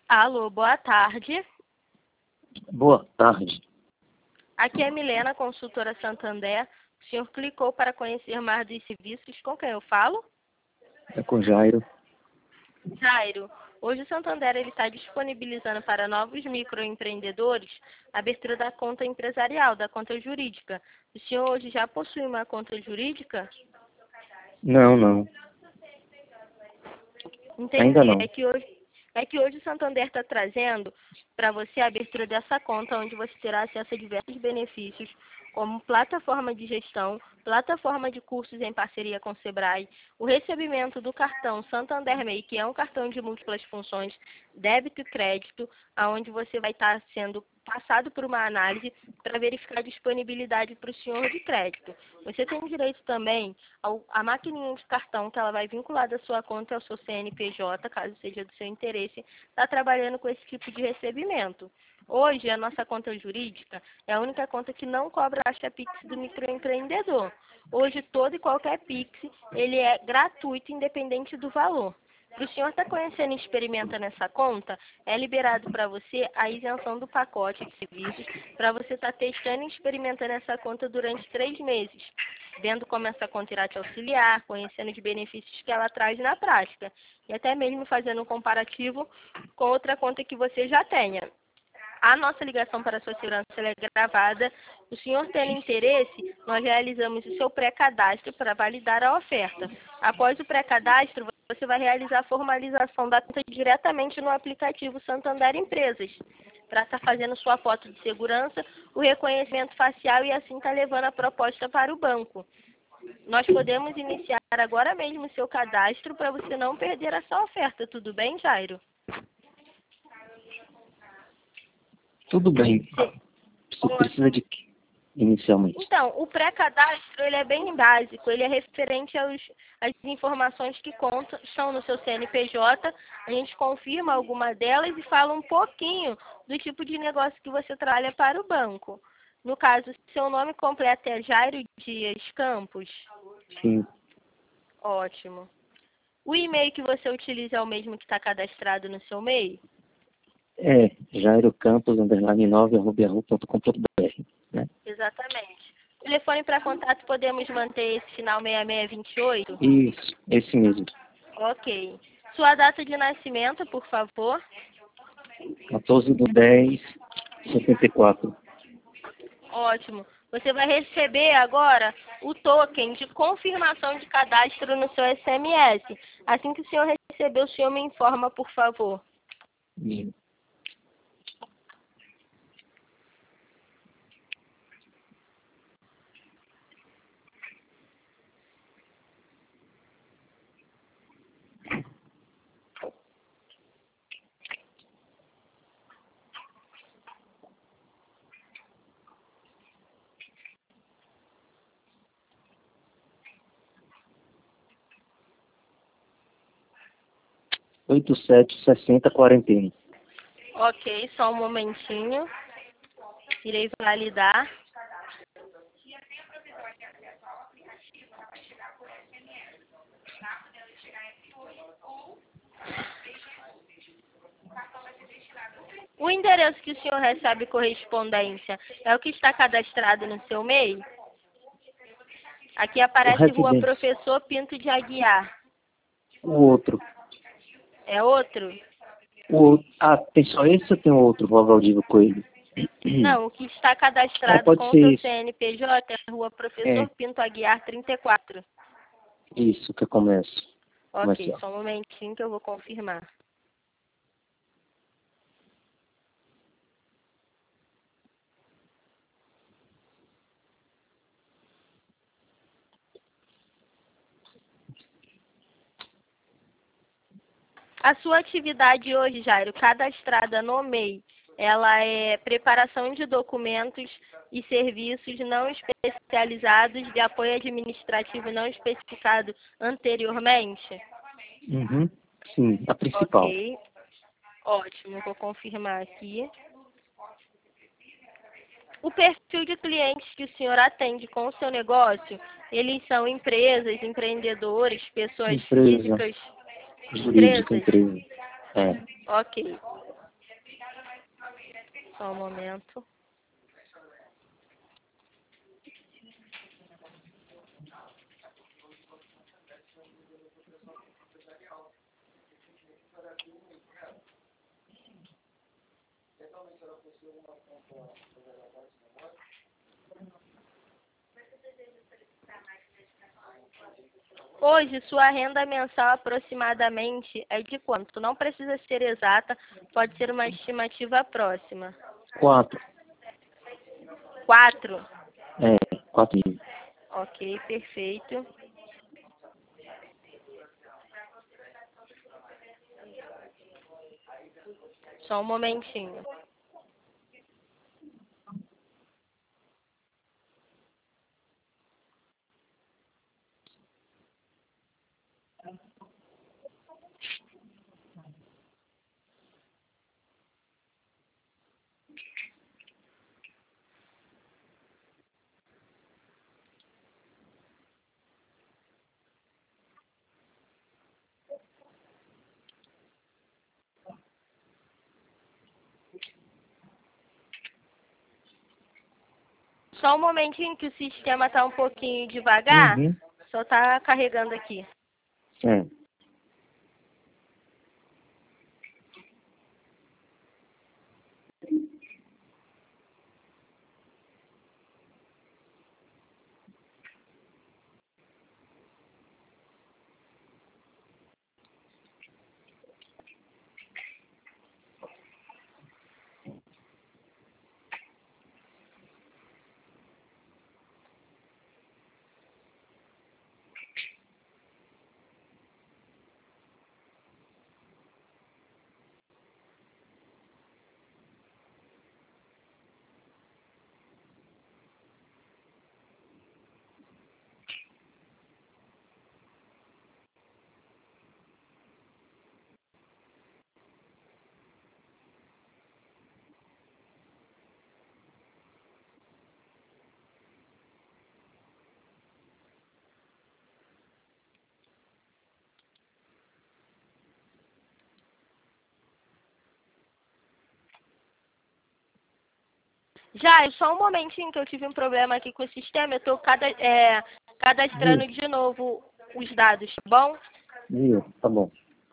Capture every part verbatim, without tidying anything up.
Alô, boa tarde. Boa tarde. Aqui é Milena, consultora Santander. O senhor clicou para conhecer mais dos serviços. Com quem eu falo? É com Jairo. Jairo, hoje o Santander ele está disponibilizando para novos microempreendedores a abertura da conta empresarial, da conta jurídica. O senhor hoje já possui uma conta jurídica? Não, não. Entendi. Ainda não. É que hoje, é que hoje o Santander está trazendo para você a abertura dessa conta, onde você terá acesso a diversos benefícios, como plataforma de gestão, plataforma de cursos em parceria com o Sebrae, o recebimento do cartão Santander MEI, que é um cartão de múltiplas funções, débito e crédito, aonde você vai estar sendo passado por uma análise para verificar a disponibilidade para o senhor de crédito. Você tem direito também ao, à maquininha de cartão, que ela vai vinculada à sua conta e ao seu C N P J, caso seja do seu interesse, estar trabalhando com esse tipo de recebimento. Hoje, a nossa conta jurídica é a única conta que não cobra a taxa Pix do microempreendedor. Hoje, todo e qualquer Pix, ele é gratuito, independente do valor. Para o senhor estar conhecendo e experimentando essa conta, é liberado para você a isenção do pacote de serviços, para você estar testando e experimentando essa conta durante três meses, vendo como essa conta irá te auxiliar, conhecendo os benefícios que ela traz na prática, e até mesmo fazendo um comparativo com outra conta que você já tenha. A nossa ligação para a sua segurança ela é gravada. O senhor tendo interesse, nós realizamos o seu pré-cadastro para validar a oferta. Após o pré-cadastro, você vai realizar a formalização da conta diretamente no aplicativo Santander Empresas, para estar fazendo sua foto de segurança, o reconhecimento facial e assim estar levando a proposta para o banco. Nós podemos iniciar agora mesmo o seu cadastro para você não perder essa oferta. Tudo bem, Jairo? Tudo bem. Você precisa de quê, inicialmente? Então, o pré-cadastro ele é bem básico, ele é referente aos, às informações que contam, estão no seu C N P J, a gente confirma alguma delas e fala um pouquinho do tipo de negócio que você trabalha para o banco. No caso, seu nome completo é Jairo Dias Campos? Sim. Ótimo. O e-mail que você utiliza é o mesmo que está cadastrado no seu e-mail? É, Jairo Campos, underline nove, arroba yahoo ponto com ponto br, né? Exatamente. Telefone para contato podemos manter esse final seis seis dois oito? Isso, esse mesmo. Ok. Sua data de nascimento, por favor? quatorze de dez de setenta e quatro. Ótimo. Você vai receber agora o token de confirmação de cadastro no seu S M S. Assim que o senhor receber, o senhor me informa, por favor. Sim. oito sete sessenta quarenta e um. Ok, só um momentinho. Irei validar. O endereço que o senhor recebe correspondência é o que está cadastrado no seu e-mail? Aqui aparece Rua Professor Pinto de Aguiar. O outro. É outro? O outro. Ah, tem só esse ou tem outro, Rua Valdívia Coelho? Não, o que está cadastrado ah, pode com o ser seu isso. C N P J é Rua Professor É. Pinto Aguiar trinta e quatro. Isso, que eu começo. Ok, Começar. só um momentinho que eu vou confirmar. A sua atividade hoje, Jairo, cadastrada no M E I, ela é preparação de documentos e serviços não especializados de apoio administrativo não especificado anteriormente? Uhum. Sim, a principal. Ok, ótimo, vou confirmar aqui. O perfil de clientes que o senhor atende com o seu negócio, eles são empresas, empreendedores, pessoas Empresa. físicas, Jurídica, empresas? empresa. É. Ok. Só um momento. Hoje, sua renda mensal aproximadamente é de quanto? Não precisa ser exata, pode ser uma estimativa próxima. Quatro. Quatro? É, quatro mil. Ok, perfeito. Só um momentinho. Só um momentinho que o sistema está um pouquinho devagar. Uhum. Só está carregando aqui. É. Já, só um momentinho que eu tive um problema aqui com o sistema. Eu estou cada, é, cadastrando Viu? de novo os dados, tá bom? Viu? Tá bom.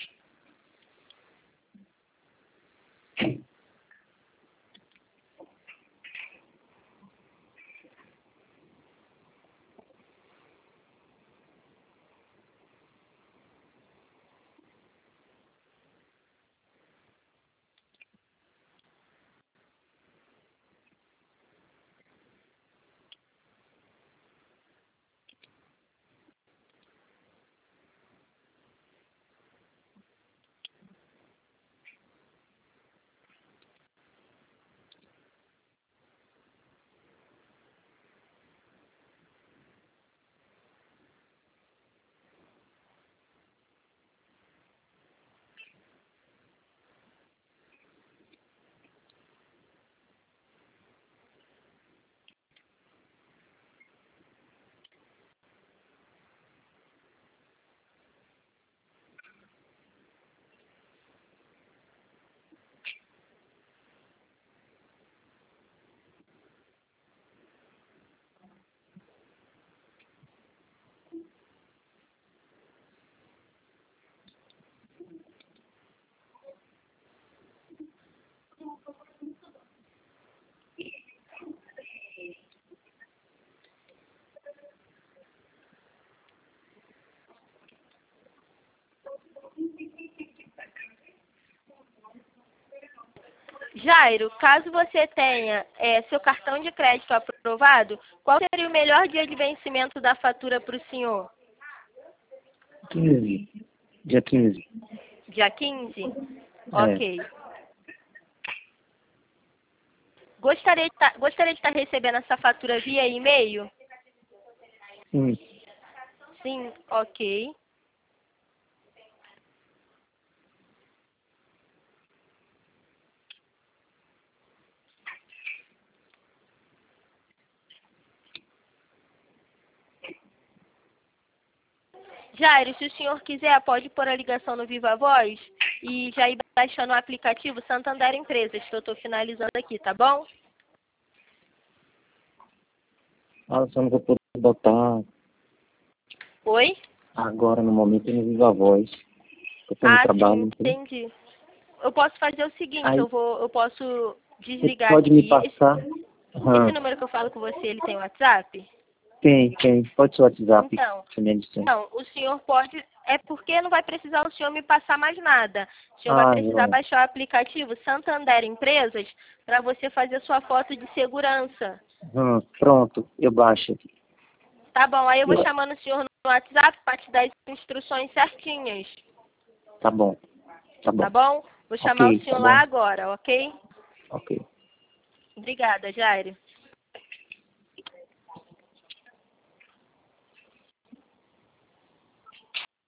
Jairo, caso você tenha é, seu cartão de crédito aprovado, qual seria o melhor dia de vencimento da fatura para o senhor? Quinze. Dia quinze. Dia quinze? É. Ok. Gostaria de, tá, gostaria de estar recebendo essa fatura via e-mail? Sim. Sim, ok. Jairo, se o senhor quiser, pode pôr a ligação no Viva Voz. e já ir baixando o aplicativo Santander Empresas, que eu estou finalizando aqui, tá bom? Ah, só não vou poder botar Oi? agora, no momento, eu não vivo a voz. Eu tô no Ah, trabalho. sim, Entendeu? entendi. Eu posso fazer o seguinte, Aí, eu, vou, eu posso você desligar pode me aqui. passar? Esse, esse Aham. número que eu falo com você, ele tem WhatsApp? Tem, tem. Pode ser o WhatsApp. Então, Se me adiciona. não, o senhor pode, é porque não vai precisar o senhor me passar mais nada. O senhor vai Ah, precisar não. baixar o aplicativo Santander Empresas para você fazer sua foto de segurança. Hum, pronto, eu baixo aqui. Tá bom, aí eu vou Eu- chamando o senhor no WhatsApp para te dar as instruções certinhas. Tá bom, tá Tá bom. bom? Vou chamar o Ok, tá senhor lá bom. agora, ok? Ok. Obrigada, Jairo.